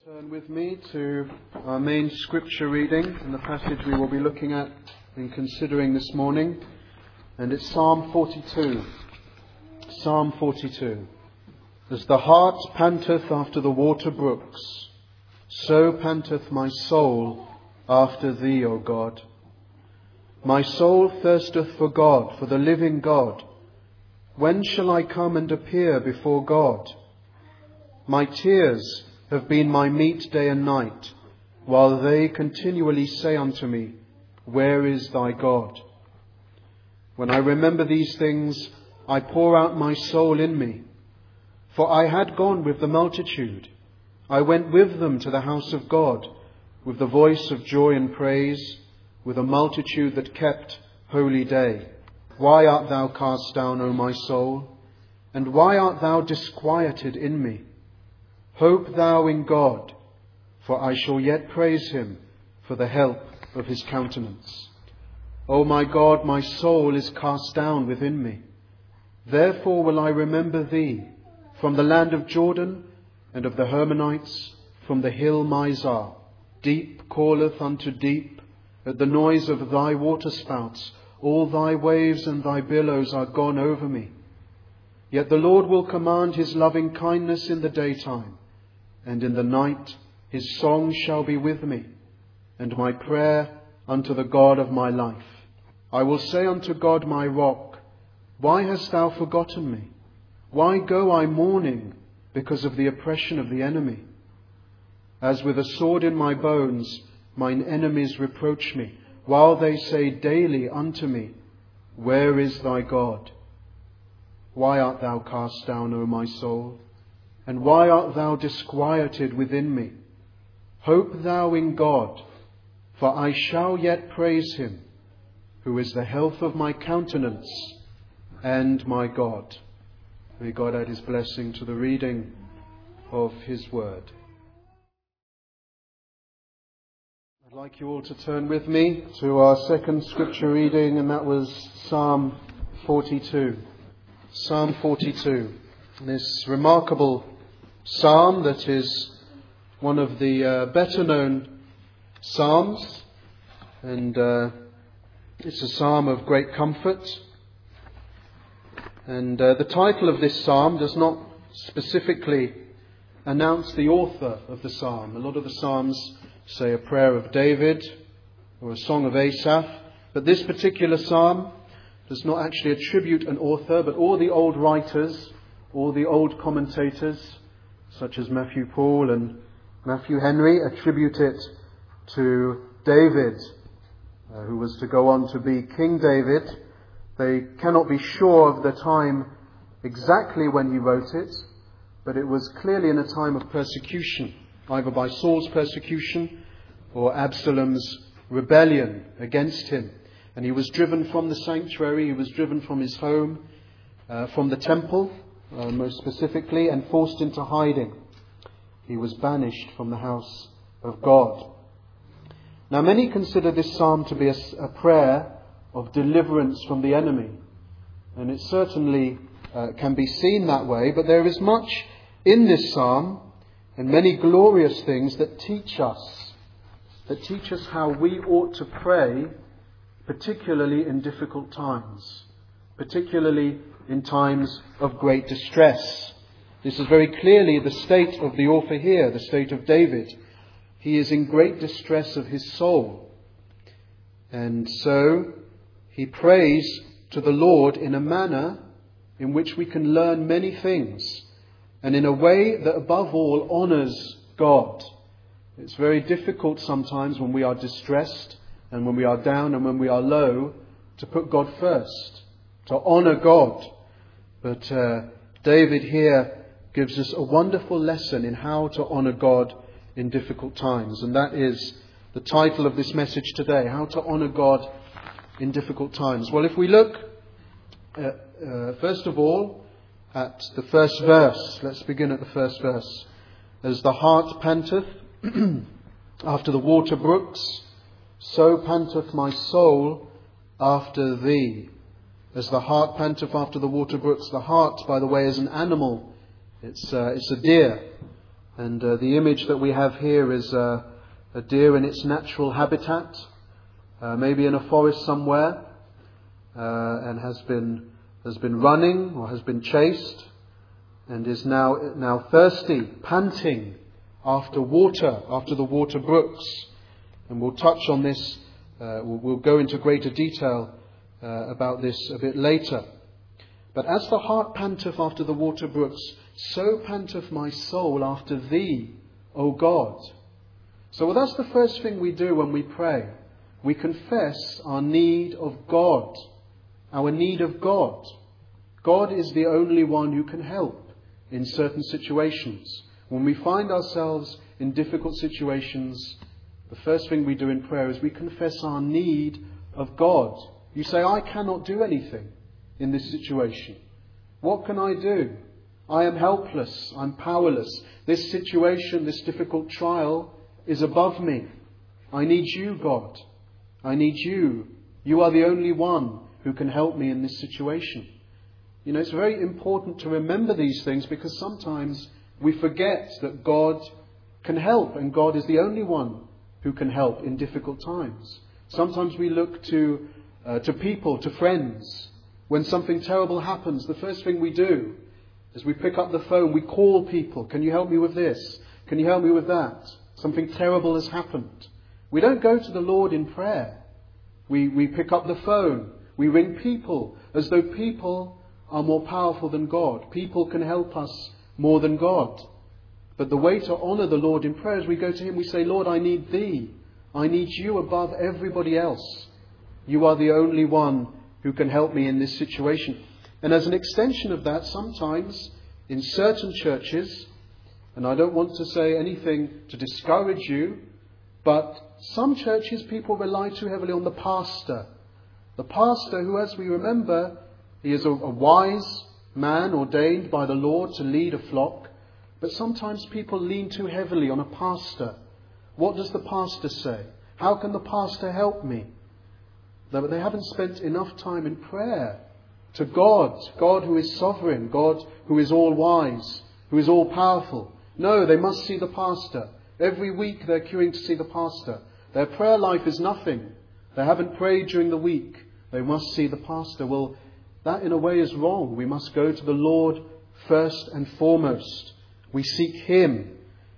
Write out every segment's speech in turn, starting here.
Turn with me to our main scripture reading and the passage we will be looking at and considering this morning. And it's Psalm 42. Psalm 42. As the hart panteth after the water brooks, so panteth my soul after thee, O God. My soul thirsteth for God, for the living God. When shall I come and appear before God? My tears have been my meat day and night, while they continually say unto me, Where is thy God? When I remember these things, I pour out my soul in me. For I had gone with the multitude. I went with them to the house of God, with the voice of joy and praise, with a multitude that kept holy day. Why art thou cast down, O my soul? And why art thou disquieted in me? Hope thou in God, for I shall yet praise him for the help of his countenance. O my God, my soul is cast down within me. Therefore will I remember thee from the land of Jordan and of the Hermonites, from the hill Mizar. Deep calleth unto deep at the noise of thy waterspouts. All thy waves and thy billows are gone over me. Yet the Lord will command his loving kindness in the daytime, and in the night his song shall be with me, and my prayer unto the God of my life. I will say unto God my rock, Why hast thou forgotten me? Why go I mourning because of the oppression of the enemy? As with a sword in my bones, mine enemies reproach me, while they say daily unto me, Where is thy God? Why art thou cast down, O my soul? And why art thou disquieted within me? Hope thou in God, for I shall yet praise him, who is the health of my countenance and my God. May God add his blessing to the reading of his word. I'd like you all to turn with me to our second scripture reading, and that was Psalm 42. Psalm 42. This remarkable psalm that is one of the better known psalms, and it's a psalm of great comfort. And the title of this psalm does not specifically announce the author of the psalm. A lot of the psalms say a prayer of David or a song of Asaph, but this particular psalm does not actually attribute an author, but all the old writers, all the old commentators, such as Matthew Paul and Matthew Henry, attribute it to David, who was to go on to be King David. They cannot be sure of the time exactly when he wrote it, but it was clearly in a time of persecution, either by Saul's persecution or Absalom's rebellion against him. And he was driven from the sanctuary, he was driven from his home, from the temple, most specifically, and forced into hiding. He was banished from the house of God. Now, many consider this psalm to be a prayer of deliverance from the enemy. And it certainly can be seen that way, but there is much in this psalm and many glorious things that teach us how we ought to pray, particularly in difficult times, particularly in times of great distress. This is very clearly the state of the author here, the state of David. He is in great distress of his soul. And so he prays to the Lord in a manner in which we can learn many things, and in a way that above all honours God. It's very difficult sometimes when we are distressed and when we are down and when we are low to put God first, to honour God. But David here gives us a wonderful lesson in how to honour God in difficult times. And that is the title of this message today, How to Honour God in Difficult Times. Well, if we look, first of all, at the first verse. Let's begin at the first verse. As the hart panteth after the water brooks, so panteth my soul after thee. As the hart panteth after the water brooks. The hart, by the way, is an animal. It's a deer. And the image that we have here is a deer in its natural habitat, maybe in a forest somewhere, and has been running or has been chased, and is now thirsty, panting after water, after the water brooks. And we'll touch on this, we'll go into greater detail about this a bit later. But as the hart panteth after the water brooks, so panteth my soul after thee, O God. So that's the first thing we do when we pray. We confess our need of God, our need of God. God is the only one who can help in certain situations. When we find ourselves in difficult situations, the first thing we do in prayer is we confess our need of God. You say, I cannot do anything in this situation. What can I do? I am helpless. I'm powerless. This situation, this difficult trial is above me. I need you, God. I need you. You are the only one who can help me in this situation. You know, it's very important to remember these things, because sometimes we forget that God can help, and God is the only one who can help in difficult times. Sometimes we look to people, to friends. When something terrible happens, the first thing we do is we pick up the phone, we call people. Can you help me with this? Can you help me with that? Something terrible has happened. We don't go to the Lord in prayer. We pick up the phone. We ring people as though people are more powerful than God. People can help us more than God. But the way to honour the Lord in prayer is we go to Him, we say, Lord, I need Thee. I need You above everybody else. You are the only one who can help me in this situation. And as an extension of that, sometimes in certain churches, and I don't want to say anything to discourage you, but some churches people rely too heavily on the pastor. The pastor who, as we remember, he is a wise man ordained by the Lord to lead a flock. But sometimes people lean too heavily on a pastor. What does the pastor say? How can the pastor help me? They haven't spent enough time in prayer to God. God who is sovereign. God who is all wise. Who is all powerful. No, they must see the pastor. Every week they're queuing to see the pastor. Their prayer life is nothing. They haven't prayed during the week. They must see the pastor. Well, that in a way is wrong. We must go to the Lord first and foremost. We seek Him.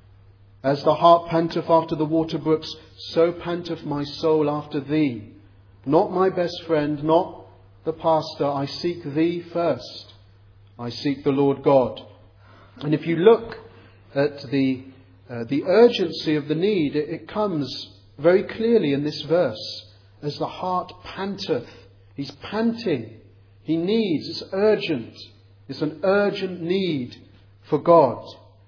As the hart panteth after the water brooks, so panteth my soul after Thee. Not my best friend, not the pastor. I seek Thee first. I seek the Lord God. And if you look at the urgency of the need, it comes very clearly in this verse. As the hart panteth, he's panting. He needs, it's urgent. It's an urgent need for God.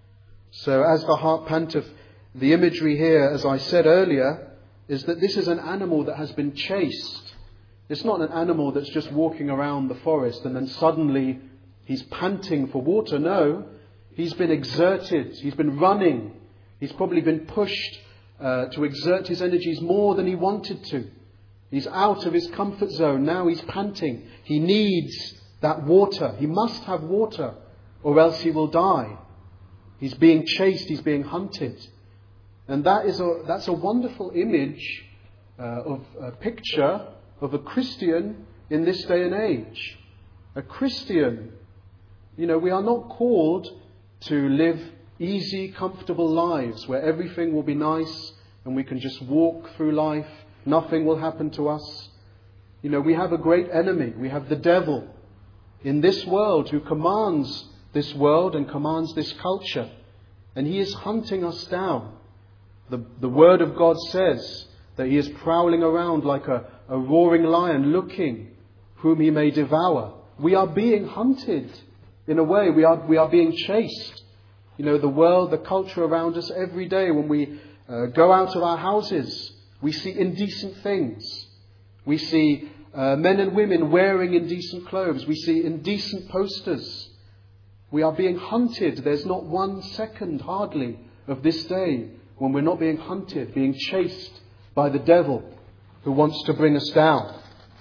So as the hart panteth, the imagery here, as I said earlier, is that this is an animal that has been chased. It's not an animal that's just walking around the forest and then suddenly he's panting for water. No, he's been exerted. He's been running. He's probably been pushed to exert his energies more than he wanted to. He's out of his comfort zone. Now he's panting. He needs that water. He must have water or else he will die. He's being chased. He's being hunted. And that's a wonderful image of a picture of a Christian in this day and age. A Christian. You know, we are not called to live easy, comfortable lives where everything will be nice and we can just walk through life. Nothing will happen to us. You know, we have a great enemy. We have the devil in this world who commands this world and commands this culture. And he is hunting us down. The Word of God says that he is prowling around like a roaring lion looking whom he may devour. We are being hunted in a way. We are being chased. You know, the world, the culture around us every day when we go out of our houses, we see indecent things. We see men and women wearing indecent clothes. We see indecent posters. We are being hunted. There's not 1 second hardly of this day when we're not being hunted, being chased by the devil who wants to bring us down.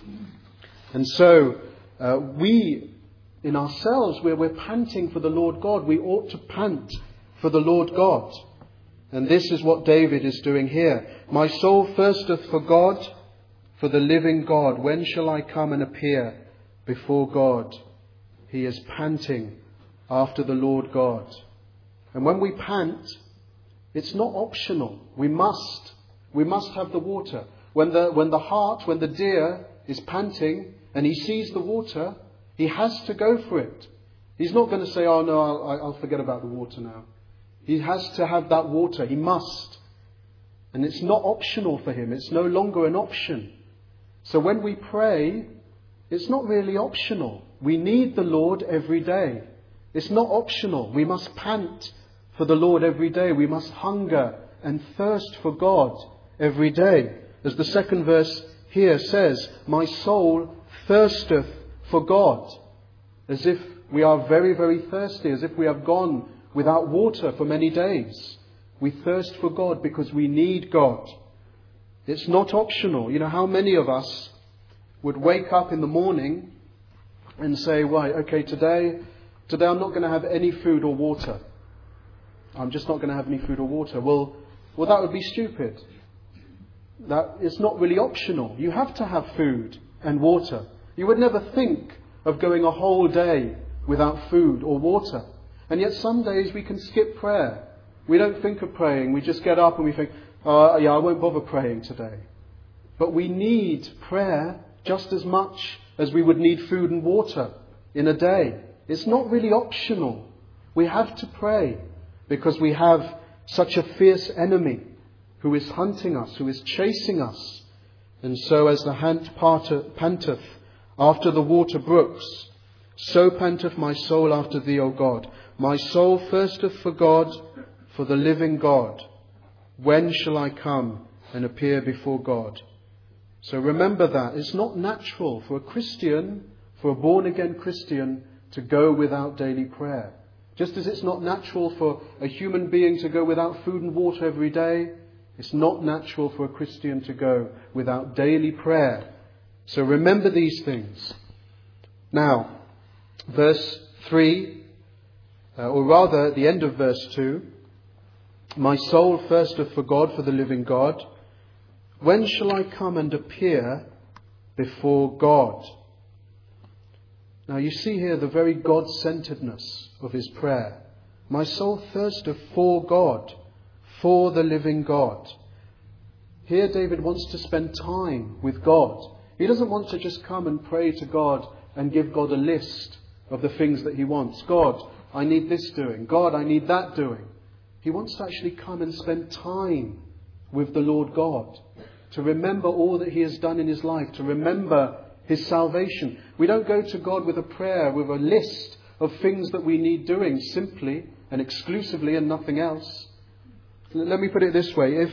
And so we, in ourselves, where we're panting for the Lord God, we ought to pant for the Lord God. And this is what David is doing here. My soul thirsteth for God, for the living God. When shall I come and appear before God? He is panting after the Lord God. And when we pant, it's not optional. We must have the water. When the deer is panting and he sees the water, he has to go for it. He's not going to say, oh no, I'll forget about the water now. He has to have that water. He must. And it's not optional for him. It's no longer an option. So when we pray, it's not really optional. We need the Lord every day. It's not optional. We must pant for the Lord every day. We must hunger and thirst for God every day. As the second verse here says, my soul thirsteth for God. As if we are very, very thirsty, as if we have gone without water for many days. We thirst for God because we need God. It's not optional. You know, how many of us would wake up in the morning and say, right, okay, today I'm not going to have any food or water. I'm just not going to have any food or water. Well, that would be stupid. That it's not really optional. You have to have food and water. You would never think of going a whole day without food or water. And yet some days we can skip prayer. We don't think of praying. We just get up and we think, I won't bother praying today. But we need prayer just as much as we would need food and water in a day. It's not really optional. We have to pray because we have such a fierce enemy who is hunting us, who is chasing us. And so as the hant panteth after the water brooks, so panteth my soul after thee, O God. My soul thirsteth for God, for the living God. When shall I come and appear before God? So remember that. It's not natural for a Christian, for a born-again Christian, to go without daily prayer. Just as it's not natural for a human being to go without food and water every day, it's not natural for a Christian to go without daily prayer. So remember these things. Now, verse 3, or rather at the end of verse 2, my soul thirsteth for God, for the living God. When shall I come and appear before God? Now you see here the very God-centeredness of his prayer. My soul thirsteth for God, for the living God. Here David wants to spend time with God. He doesn't want to just come and pray to God and give God a list of the things that he wants. God, I need this doing. God, I need that doing. He wants to actually come and spend time with the Lord God, to remember all that he has done in his life, to remember his salvation. We don't go to God with a prayer, with a list of things that we need doing simply and exclusively and nothing else. Let me put it this way.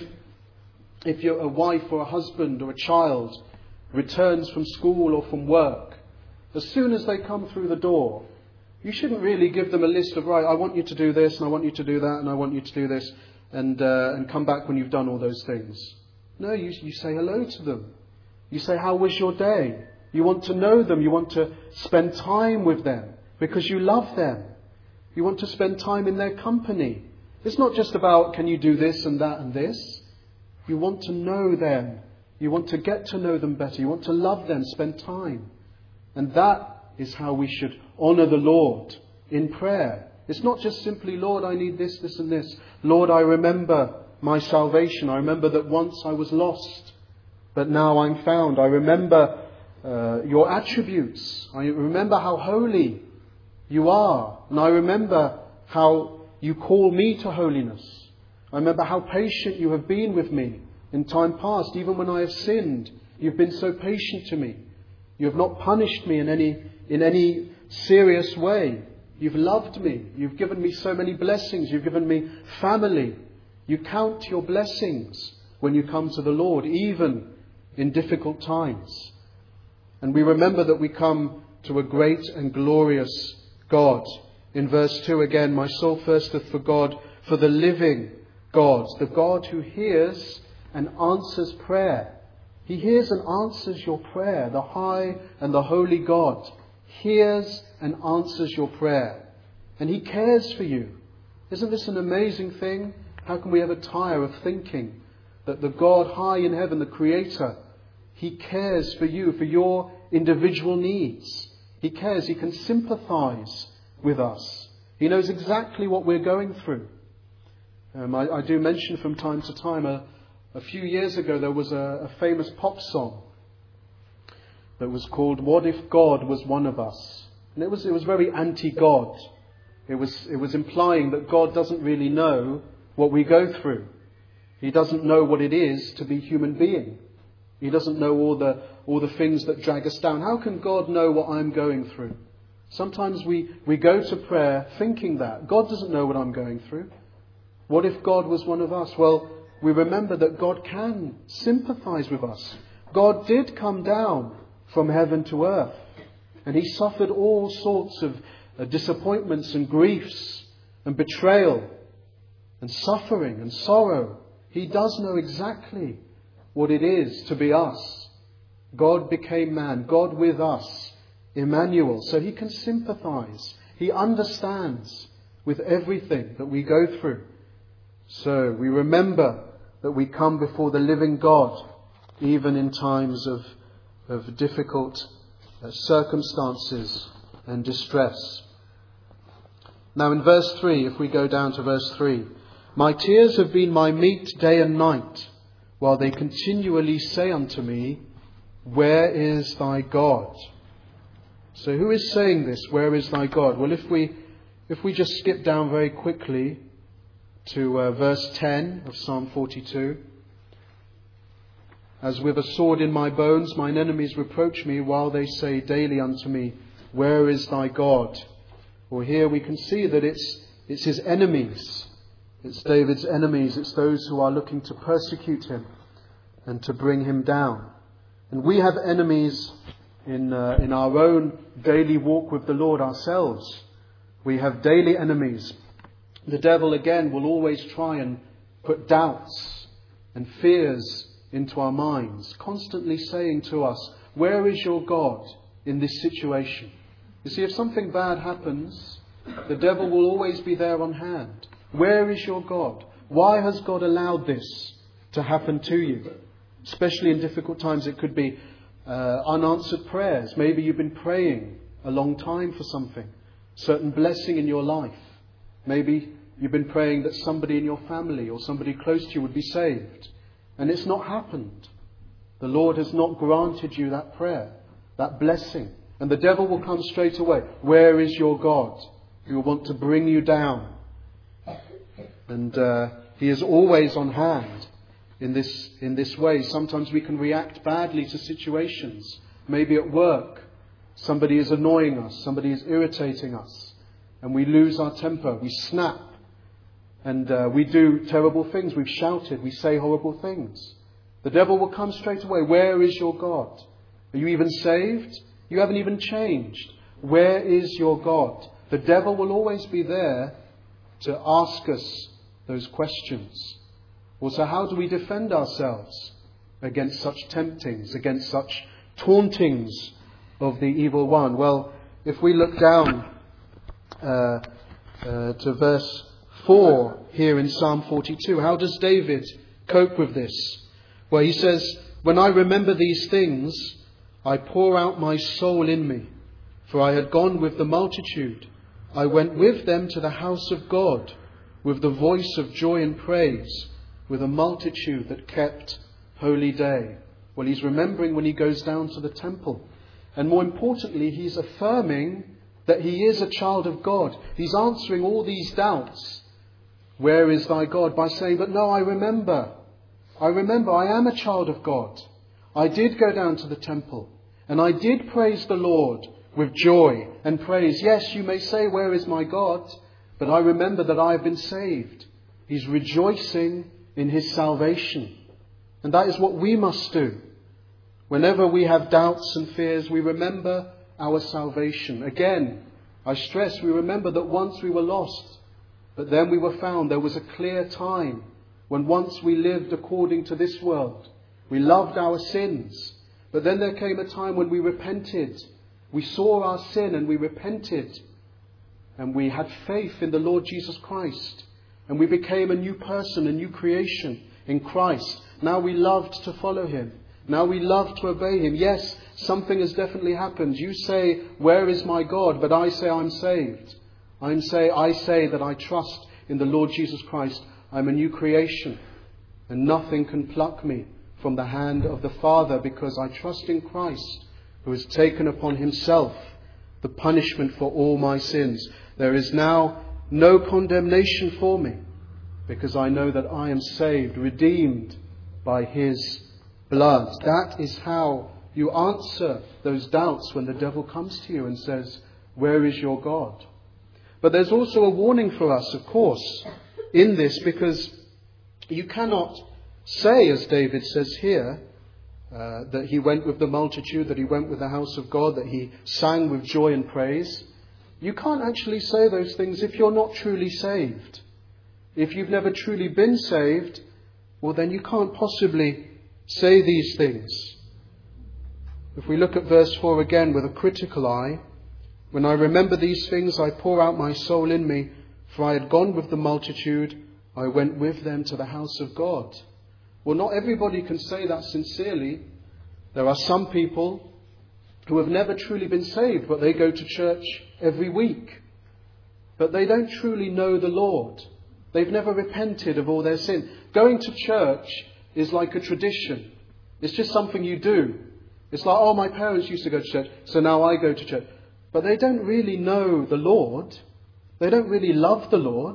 If you're a wife or a husband or a child returns from school or from work, as soon as they come through the door, you shouldn't really give them a list of, right, I want you to do this and I want you to do that and I want you to do this and come back when you've done all those things. No, you say hello to them. You say, how was your day? You want to know them. You want to spend time with them because you love them. You want to spend time in their company. It's not just about, can you do this and that and this? You want to know them. You want to get to know them better. You want to love them, spend time. And that is how we should honour the Lord in prayer. It's not just simply, Lord, I need this, this and this. Lord, I remember my salvation. I remember that once I was lost, but now I'm found. I remember your attributes. I remember how holy you are. And I remember how you call me to holiness. I remember how patient you have been with me in time past. Even when I have sinned, you've been so patient to me. You have not punished me in any serious way. You've loved me. You've given me so many blessings. You've given me family. You count your blessings when you come to the Lord, even in difficult times. And we remember that we come to a great and glorious God. In verse 2 again, my soul thirsteth for God, for the living God, the God who hears and answers prayer. He hears and answers your prayer. The high and the holy God hears and answers your prayer. And he cares for you. Isn't this an amazing thing? How can we ever tire of thinking that the God high in heaven, the Creator, He cares for you, for your individual needs. He cares. He can sympathize with us. He knows exactly what we're going through. I do mention from time to time, a few years ago there was a famous pop song that was called "What If God Was One of Us?" And it was very anti-God. It was implying that God doesn't really know what we go through. He doesn't know what it is to be human being. He doesn't know all the things that drag us down. How can God know what I'm going through? Sometimes we go to prayer thinking that. God doesn't know what I'm going through. What if God was one of us? Well, we remember that God can sympathize with us. God did come down from heaven to earth. And He suffered all sorts of disappointments and griefs and betrayal and suffering and sorrow. He does know exactly what it is to be us. God became man, God with us, Emmanuel. So He can sympathize. He understands with everything that we go through. So we remember that we come before the living God, even in times of difficult circumstances and distress. Now in verse 3, if we go down to verse 3, "My tears have been my meat day and night, while they continually say unto me, Where is thy God?" So who is saying this? Where is thy God? Well, if we just skip down very quickly to verse 10 of Psalm 42. "As with a sword in my bones, mine enemies reproach me, while they say daily unto me, Where is thy God?" Well, here we can see that it's his enemies. It's David's enemies. It's those who are looking to persecute him and to bring him down. And we have enemies in our own daily walk with the Lord ourselves. We have daily enemies. The devil, again, will always try and put doubts and fears into our minds, constantly saying to us, "Where is your God in this situation?" You see, if something bad happens, the devil will always be there on hand. Where is your God? Why has God allowed this to happen to you? Especially in difficult times, it could be unanswered prayers. Maybe you've been praying a long time for something, certain blessing in your life. Maybe you've been praying that somebody in your family or somebody close to you would be saved. And it's not happened. The Lord has not granted you that prayer, that blessing. And the devil will come straight away. Where is your God? He will want to bring you down. And he is always on hand in this way. Sometimes we can react badly to situations. Maybe at work, somebody is annoying us, somebody is irritating us, and we lose our temper, we snap, and we do terrible things. We've shouted, we say horrible things. The devil will come straight away. Where is your God? Are you even saved? You haven't even changed. Where is your God? The devil will always be there to ask us those questions. Also, how do we defend ourselves against such temptings, against such tauntings of the evil one? Well, if we look down to verse 4 here in Psalm 42, how does David cope with this? Well, he says, "When I remember these things, I pour out my soul in me. For I had gone with the multitude. I went with them to the house of God, with the voice of joy and praise, with a multitude that kept holy day." Well, he's remembering when he goes down to the temple. And more importantly, he's affirming that he is a child of God. He's answering all these doubts. Where is thy God? By saying, but no, I remember I am a child of God. I did go down to the temple and I did praise the Lord with joy and praise. Yes, you may say, where is my God? But I remember that I have been saved. He's rejoicing in his salvation. And that is what we must do. Whenever we have doubts and fears, we remember our salvation. Again, I stress, we remember that once we were lost, but then we were found. There was a clear time when once we lived according to this world. We loved our sins. But then there came a time when we repented. We saw our sin and we repented. and we had faith in the Lord Jesus Christ, and we became a new person, a new creation in Christ. Now we loved to follow him. Now we love to obey him. Yes, something has definitely happened. You say, where is my God? But I say I'm saved. I say that I trust in the Lord Jesus Christ. I'm a new creation, and nothing can pluck me from the hand of the Father, because I trust in Christ, who has taken upon himself the punishment for all my sins. There is now no condemnation for me, because I know that I am saved, redeemed by his blood. That is how you answer those doubts when the devil comes to you and says, where is your God? But there's also a warning for us, of course, in this, because you cannot say, as David says here, that he went with the multitude, that he went with the house of God, that he sang with joy and praise. You can't actually say those things if you're not truly saved. If you've never truly been saved, well, then you can't possibly say these things. If we look at verse 4 again with a critical eye, when I remember these things, I pour out my soul in me, for I had gone with the multitude, I went with them to the house of God. Well, not everybody can say that sincerely. There are some people who have never truly been saved, but they go to church every week. But they don't truly know the Lord. They've never repented of all their sin. Going to church is like a tradition. It's just something you do. It's like, oh, my parents used to go to church, so now I go to church. But they don't really know the Lord. They don't really love the Lord.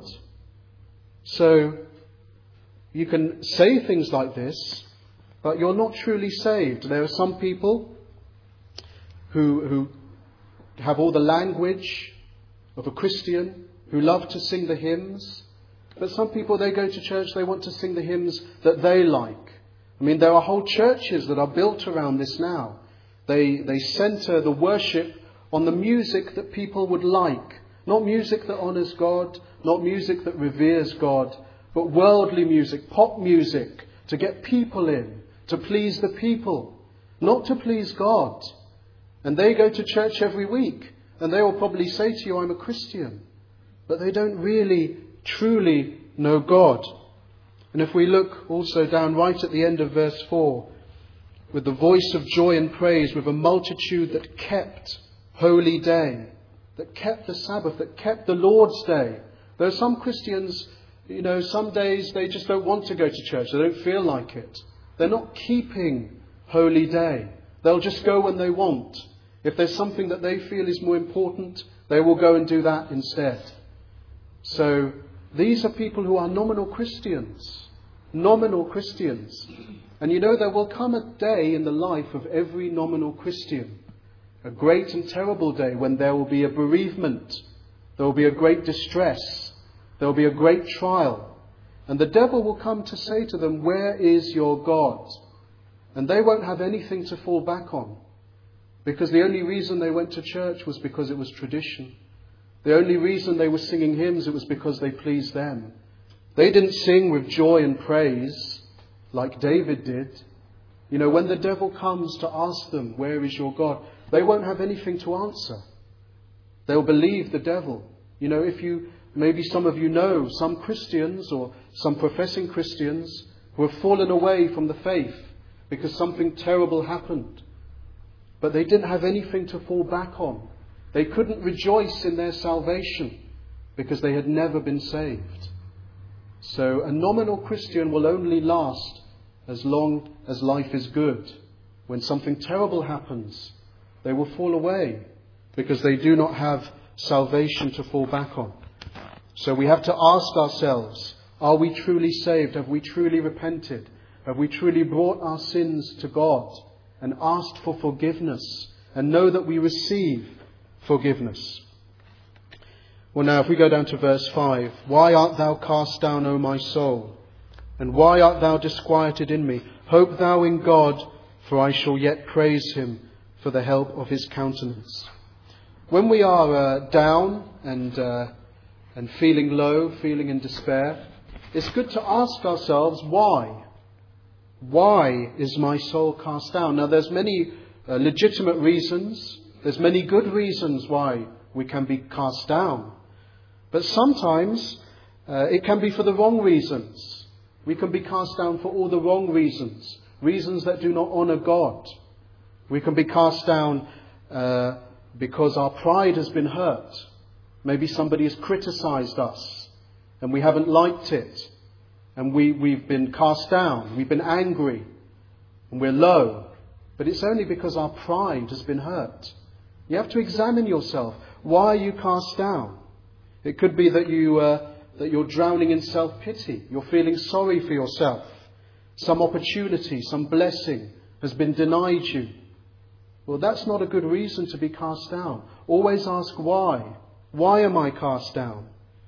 So you can say things like this, but you're not truly saved. There are some people who have all the language of a Christian, who love to sing the hymns. But some people, they go to church, they want to sing the hymns that they like. I mean, there are whole churches that are built around this now. They centre the worship on the music that people would like. Not music that honours God, not music that reveres God, but worldly music, pop music, to get people in, to please the people, not to please God. And they go to church every week, and they will probably say to you, I'm a Christian. But they don't really, truly know God. And if we look also down right at the end of verse 4, with the voice of joy and praise, with a multitude that kept holy day, that kept the Sabbath, that kept the Lord's day. There are some Christians, some days they just don't want to go to church. They don't feel like it. They're not keeping holy day. They'll just go when they want. If there's something that they feel is more important, they will go and do that instead. So these are people who are nominal Christians. Nominal Christians. And there will come a day in the life of every nominal Christian, a great and terrible day, when there will be a bereavement, there will be a great distress, there will be a great trial. And the devil will come to say to them, where is your God? And they won't have anything to fall back on, because the only reason they went to church was because it was tradition. The only reason they were singing hymns, it was because they pleased them. They didn't sing with joy and praise like David did. When the devil comes to ask them, where is your God? They won't have anything to answer. They'll believe the devil. Maybe some of you know some Christians or some professing Christians who have fallen away from the faith because something terrible happened. But they didn't have anything to fall back on. They couldn't rejoice in their salvation because they had never been saved. So a nominal Christian will only last as long as life is good. When something terrible happens, they will fall away because they do not have salvation to fall back on. So we have to ask ourselves, are we truly saved? Have we truly repented? Have we truly brought our sins to God and asked for forgiveness and know that we receive forgiveness? Well, now if we go down to verse 5, why art thou cast down, O my soul? And why art thou disquieted in me? Hope thou in God, for I shall yet praise him for the help of his countenance. When we are down and feeling low, feeling in despair, it's good to ask ourselves, why? Why is my soul cast down? Now there's many legitimate reasons. There's many good reasons why we can be cast down. But sometimes it can be for the wrong reasons. We can be cast down for all the wrong reasons. Reasons that do not honour God. We can be cast down because our pride has been hurt. Maybe somebody has criticised us and we haven't liked it. And we've been cast down. We've been angry. And we're low. But it's only because our pride has been hurt. You have to examine yourself. Why are you cast down? It could be that you're drowning in self-pity. You're feeling sorry for yourself. Some opportunity, some blessing has been denied you. Well, that's not a good reason to be cast down. Always ask why. Why am I cast down?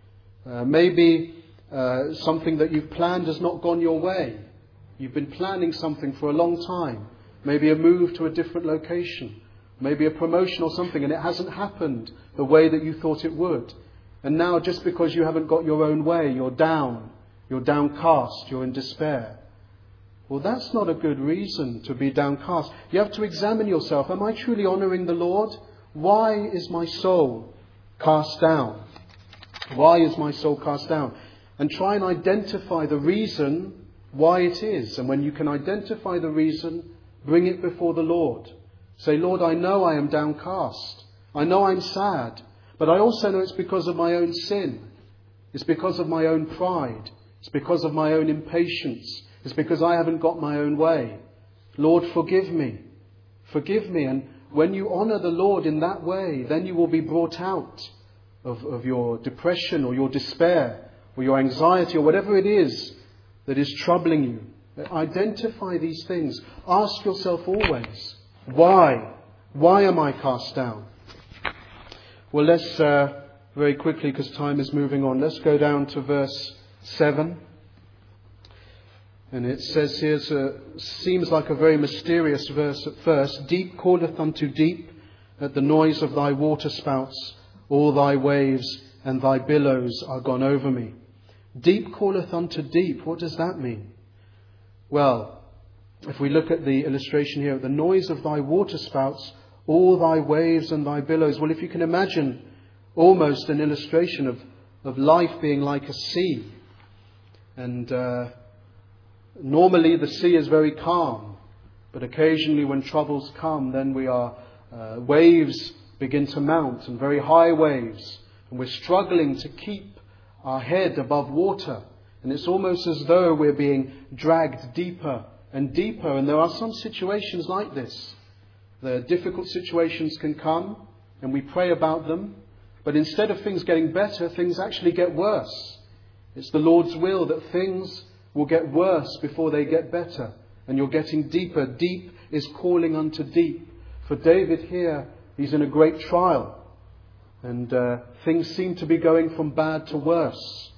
Maybe something that you've planned has not gone your way. You've been planning something for a long time. Maybe a move to a different location. Maybe a promotion or something, and it hasn't happened the way that you thought it would. And now, just because you haven't got your own way, you're down. You're downcast. You're in despair. Well, that's not a good reason to be downcast. You have to examine yourself. Am I truly honouring the Lord? Why is my soul cast down? Why is my soul cast down? And try and identify the reason why it is. And when you can identify the reason, bring it before the Lord. Say, Lord, I know I am downcast. I know I'm sad. But I also know it's because of my own sin. It's because of my own pride. It's because of my own impatience. It's because I haven't got my own way. Lord, forgive me. Forgive me. And when you honour the Lord in that way, then you will be brought out of your depression or your despair or your anxiety or whatever it is that is troubling you. Identify these things. Ask yourself always, why? Why am I cast down? Well, let's very quickly, because time is moving on, let's go down to verse 7. And it says here, seems like a very mysterious verse at first. Deep calleth unto deep at the noise of thy waterspouts. All thy waves and thy billows are gone over me. Deep calleth unto deep. What does that mean? Well, if we look at the illustration here, the noise of thy waterspouts, all thy waves and thy billows. Well, if you can imagine almost an illustration of life being like a sea. And normally the sea is very calm. But occasionally when troubles come, then waves begin to mount, and very high waves. And we're struggling to keep our head above water. And it's almost as though we're being dragged deeper and deeper. And there are some situations like this. The difficult situations can come and we pray about them. But instead of things getting better, things actually get worse. It's the Lord's will that things will get worse before they get better. And you're getting deeper. Deep is calling unto deep. For David here, he's in a great trial. And things seem to be going from bad to worse.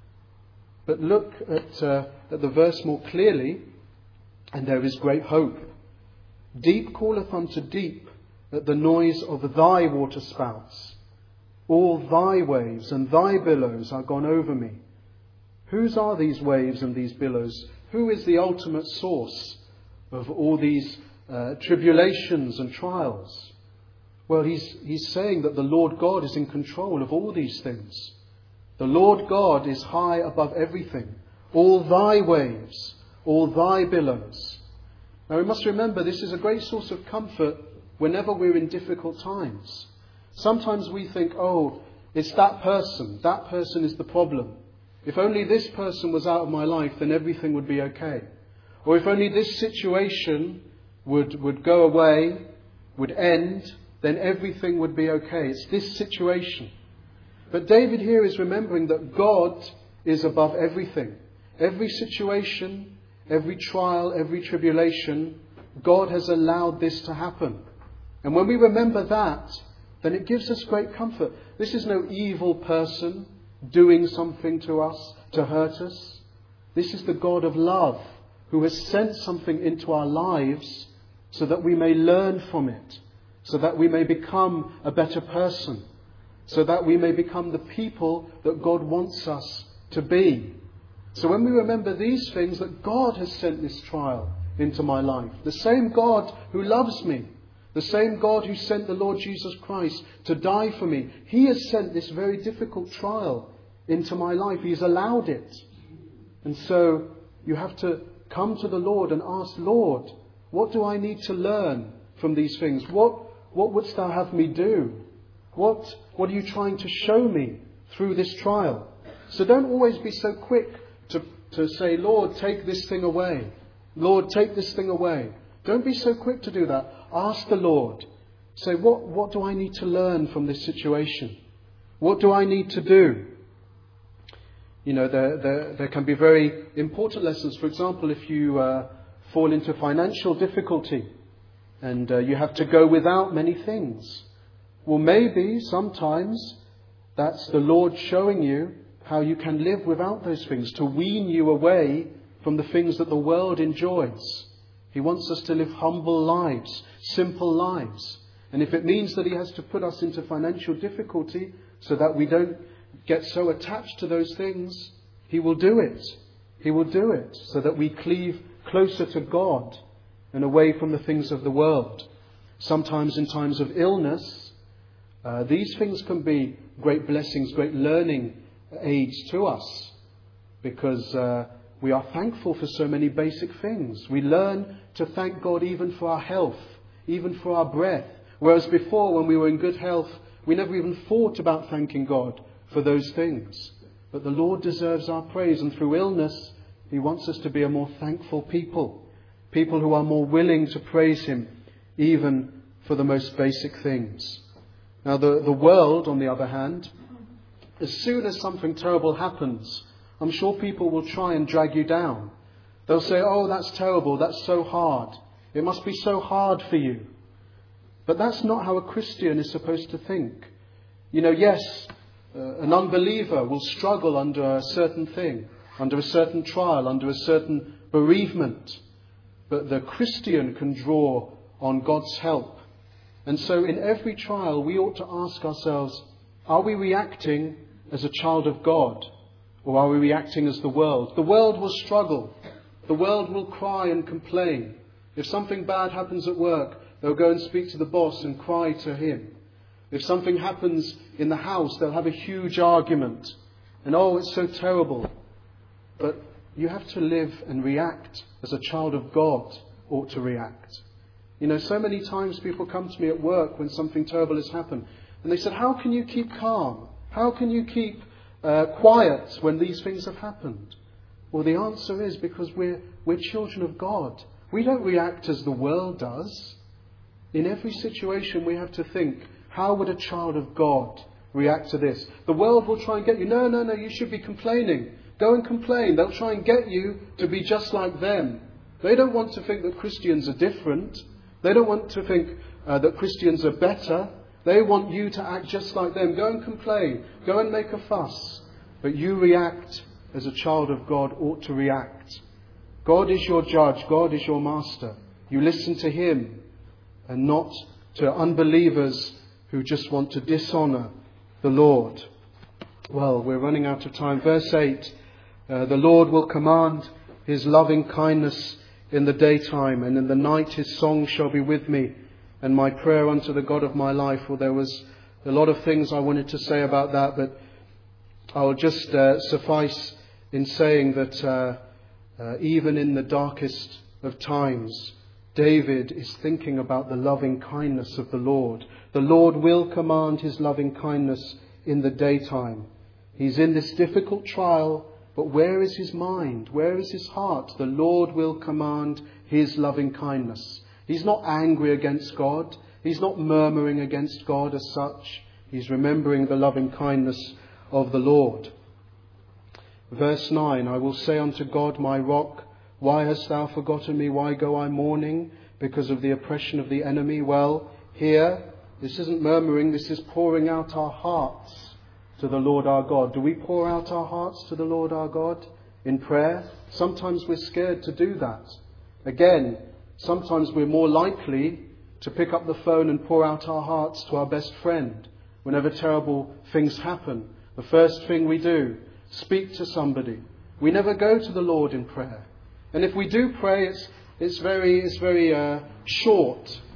But look at the verse more clearly, and there is great hope. Deep calleth unto deep at the noise of thy waterspouts. All thy waves and thy billows are gone over me. Whose are these waves and these billows? Who is the ultimate source of all these tribulations and trials? Well, he's saying that the Lord God is in control of all these things. The Lord God is high above everything. All thy waves, all thy billows. Now we must remember this is a great source of comfort whenever we're in difficult times. Sometimes we think, oh, it's that person. That person is the problem. If only this person was out of my life, then everything would be okay. Or if only this situation would go away, would end, then everything would be okay. It's this situation. But David here is remembering that God is above everything. Every situation, every trial, every tribulation, God has allowed this to happen. And when we remember that, then it gives us great comfort. This is no evil person doing something to us to hurt us. This is the God of love who has sent something into our lives so that we may learn from it, so that we may become a better person, so that we may become the people that God wants us to be. So when we remember these things, that God has sent this trial into my life, the same God who loves me, The same God who sent the Lord Jesus Christ to die for me, He has sent this very difficult trial into my life. He has allowed it. And so you have to come to the Lord and ask, Lord, what do I need to learn from these things? What wouldst thou have me do? What are you trying to show me through this trial? So don't always be so quick to say, Lord, take this thing away. Lord, take this thing away. Don't be so quick to do that. Ask the Lord. Say, what do I need to learn from this situation? What do I need to do? You know, there can be very important lessons. For example, if you fall into financial difficulty and you have to go without many things. Well, maybe sometimes that's the Lord showing you how you can live without those things, to wean you away from the things that the world enjoys. He wants us to live humble lives, simple lives. And if it means that He has to put us into financial difficulty so that we don't get so attached to those things, He will do it. He will do it so that we cleave closer to God and away from the things of the world. Sometimes in times of illness, these things can be great blessings, great learning aids to us, because we are thankful for so many basic things. We learn to thank God even for our health, even for our breath. Whereas before, when we were in good health, we never even thought about thanking God for those things. But the Lord deserves our praise, and through illness, He wants us to be a more thankful people. People who are more willing to praise Him, even for the most basic things. Now, the world, on the other hand, as soon as something terrible happens, I'm sure people will try and drag you down. They'll say, oh, that's terrible, that's so hard. It must be so hard for you. But that's not how a Christian is supposed to think. You know, yes, an unbeliever will struggle under a certain thing, under a certain trial, under a certain bereavement. But the Christian can draw on God's help. And so in every trial, we ought to ask ourselves, are we reacting as a child of God? Or are we reacting as the world? The world will struggle. The world will cry and complain. If something bad happens at work, they'll go and speak to the boss and cry to him. If something happens in the house, they'll have a huge argument. And oh, it's so terrible. But you have to live and react as a child of God ought to react. You know, so many times people come to me at work when something terrible has happened. And they said, how can you keep calm? How can you keep quiet when these things have happened? Well, the answer is because we're children of God. We don't react as the world does. In every situation we have to think, how would a child of God react to this? The world will try and get you. No, you should be complaining. Go and complain. They'll try and get you to be just like them. They don't want to think that Christians are different. They don't want to think that Christians are better. They want you to act just like them. Go and complain. Go and make a fuss. But you react as a child of God ought to react. God is your judge. God is your master. You listen to Him and not to unbelievers who just want to dishonour the Lord. Well, we're running out of time. Verse 8, the Lord will command His loving kindness in the daytime, and in the night His song shall be with me, and my prayer unto the God of my life. Well, there was a lot of things I wanted to say about that, but I'll just suffice in saying that even in the darkest of times, David is thinking about the loving kindness of the Lord. The Lord will command His loving kindness in the daytime. He's in this difficult trial, but where is his mind? Where is his heart? The Lord will command His loving kindness. He's not angry against God. He's not murmuring against God as such. He's remembering the loving kindness of the Lord. Verse 9, I will say unto God, my rock, why hast thou forgotten me? Why go I mourning because of the oppression of the enemy? Well, here, this isn't murmuring, this is pouring out our hearts to the Lord our God. Do we pour out our hearts to the Lord our God in prayer? Sometimes we're scared to do that. Again, sometimes we're more likely to pick up the phone and pour out our hearts to our best friend whenever terrible things happen. The first thing we do, speak to somebody. We never go to the Lord in prayer. And if we do pray, it's very short.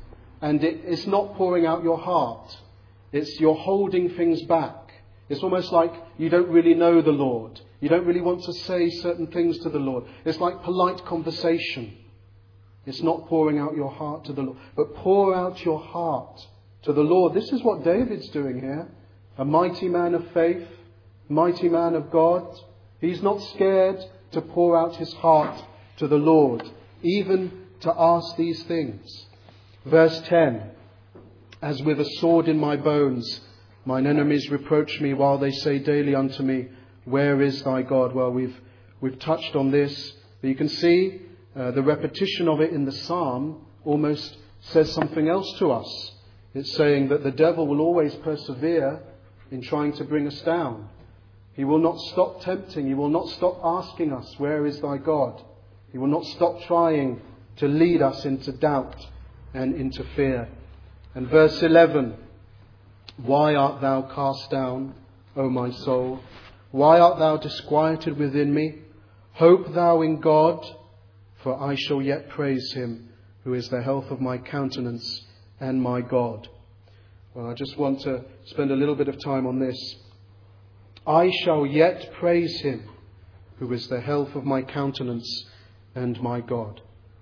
and it's not pouring out your heart. It's you're holding things back. It's almost like you don't really know the Lord. You don't really want to say certain things to the Lord. It's like polite conversation. It's not pouring out your heart to the Lord. But pour out your heart to the Lord. This is what David's doing here. A mighty man of faith, mighty man of God. He's not scared to pour out his heart to the Lord, even to ask these things. Verse 10, as with a sword in my bones, mine enemies reproach me while they say daily unto me, where is thy God? Well, we've touched on this, but you can see the repetition of it in the psalm almost says something else to us. It's saying that the devil will always persevere in trying to bring us down. He will not stop tempting. He will not stop asking us, where is thy God? He will not stop trying to lead us into doubt and into fear. And verse 11, why art thou cast down, O my soul? Why art thou disquieted within me? Hope thou in God, for I shall yet praise him, who is the health of my countenance and my God. Well, I just want to spend a little bit of time on this. I shall yet praise him, who is the health of my countenance and my God.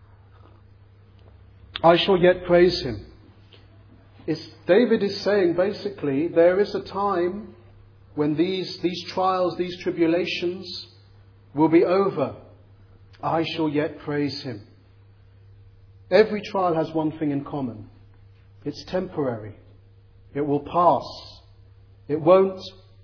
I shall yet praise him. David is saying basically there is a time when these trials, these tribulations will be over. I shall yet praise him. Every trial has one thing in common. It's temporary. It will pass. It won't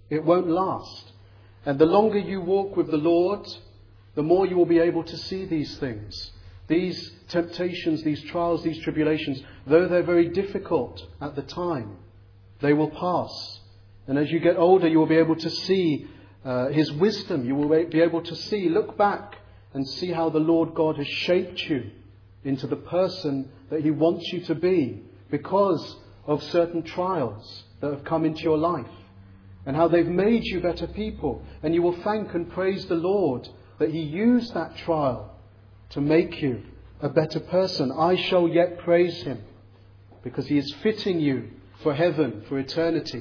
last. And the longer you walk with the Lord, the more you will be able to see these things. These temptations, these trials, these tribulations, though they're very difficult at the time, they will pass. And as you get older, you will be able to see his wisdom. You will be able to look back and see how the Lord God has shaped you into the person that he wants you to be because of certain trials that have come into your life, and how they've made you better people. And you will thank and praise the Lord that he used that trial to make you a better person. I shall yet praise him because he is fitting you for heaven, for eternity.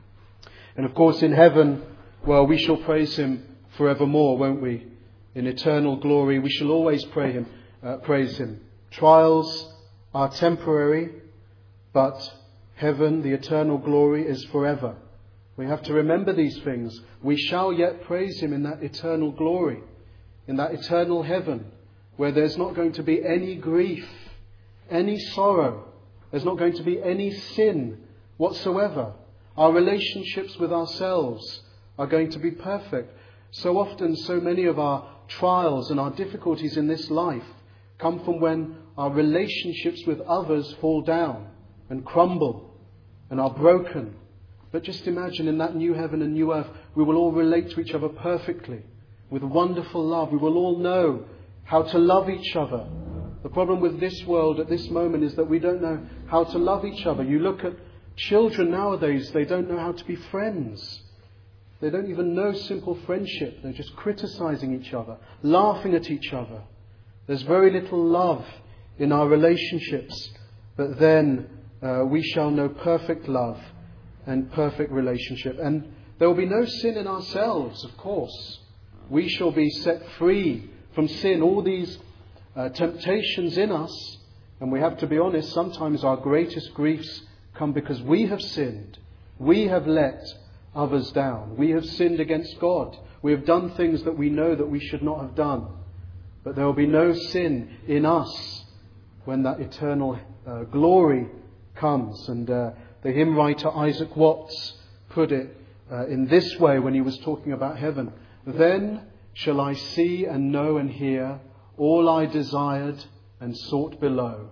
And of course in heaven, well, we shall praise him forevermore, won't we? In eternal glory, we shall always praise him. Trials are temporary, but heaven, the eternal glory, is forever. We have to remember these things. We shall yet praise him in that eternal glory, in that eternal heaven, where there's not going to be any grief, any sorrow. There's not going to be any sin whatsoever. Our relationships with ourselves are going to be perfect. So often, so many of our trials and our difficulties in this life come from when our relationships with others fall down and crumble and are broken. But just imagine in that new heaven and new earth, we will all relate to each other perfectly, with wonderful love. We will all know how to love each other. The problem with this world at this moment is that we don't know how to love each other. You look at children nowadays, they don't know how to be friends. They don't even know simple friendship. They're just criticizing each other, laughing at each other. There's very little love in our relationships. But then we shall know perfect love and perfect relationship. And there will be no sin in ourselves, of course. We shall be set free from sin. All these temptations in us, and we have to be honest, sometimes our greatest griefs come because we have sinned. We have let others down. We have sinned against God. We have done things that we know that we should not have done. But there will be no sin in us when that eternal glory comes. And the hymn writer Isaac Watts put it in this way when he was talking about heaven. Then shall I see and know and hear all I desired and sought below.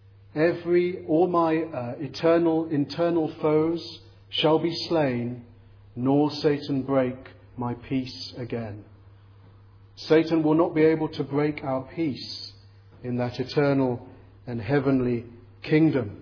All my internal foes shall be slain, nor Satan break my peace again. Satan will not be able to break our peace in that eternal and heavenly kingdom.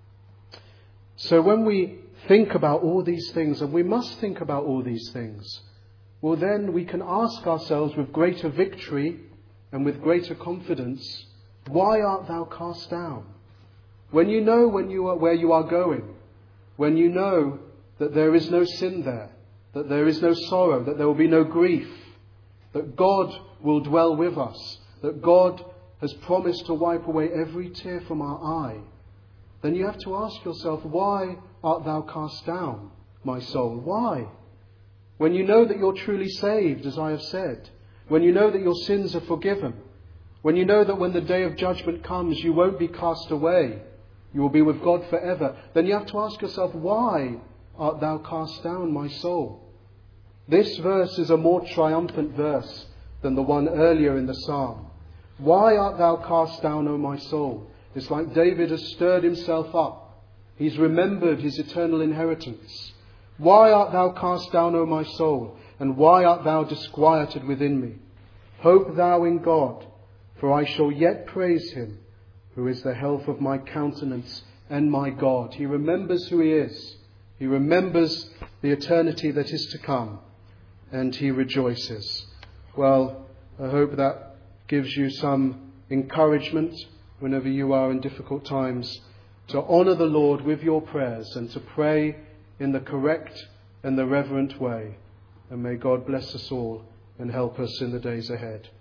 So when we think about all these things, and we must think about all these things, well then we can ask ourselves with greater victory and with greater confidence, why art thou cast down, when you know where you are going, when you know that there is no sin there, that there is no sorrow, that there will be no grief, that God will dwell with us, that God has promised to wipe away every tear from our eye, then you have to ask yourself, why art thou cast down, my soul? Why? When you know that you're truly saved, as I have said, when you know that your sins are forgiven, when you know that when the day of judgment comes you won't be cast away, you will be with God forever, then you have to ask yourself, why art thou cast down, my soul? This verse is a more triumphant verse than the one earlier in the psalm. Why art thou cast down, O my soul? It's like David has stirred himself up. He's remembered his eternal inheritance. Why art thou cast down, O my soul? And why art thou disquieted within me? Hope thou in God, for I shall yet praise him, who is the health of my countenance and my God. He remembers who he is. He remembers the eternity that is to come, and he rejoices. Well, I hope that gives you some encouragement whenever you are in difficult times to honour the Lord with your prayers and to pray in the correct and the reverent way. And may God bless us all and help us in the days ahead.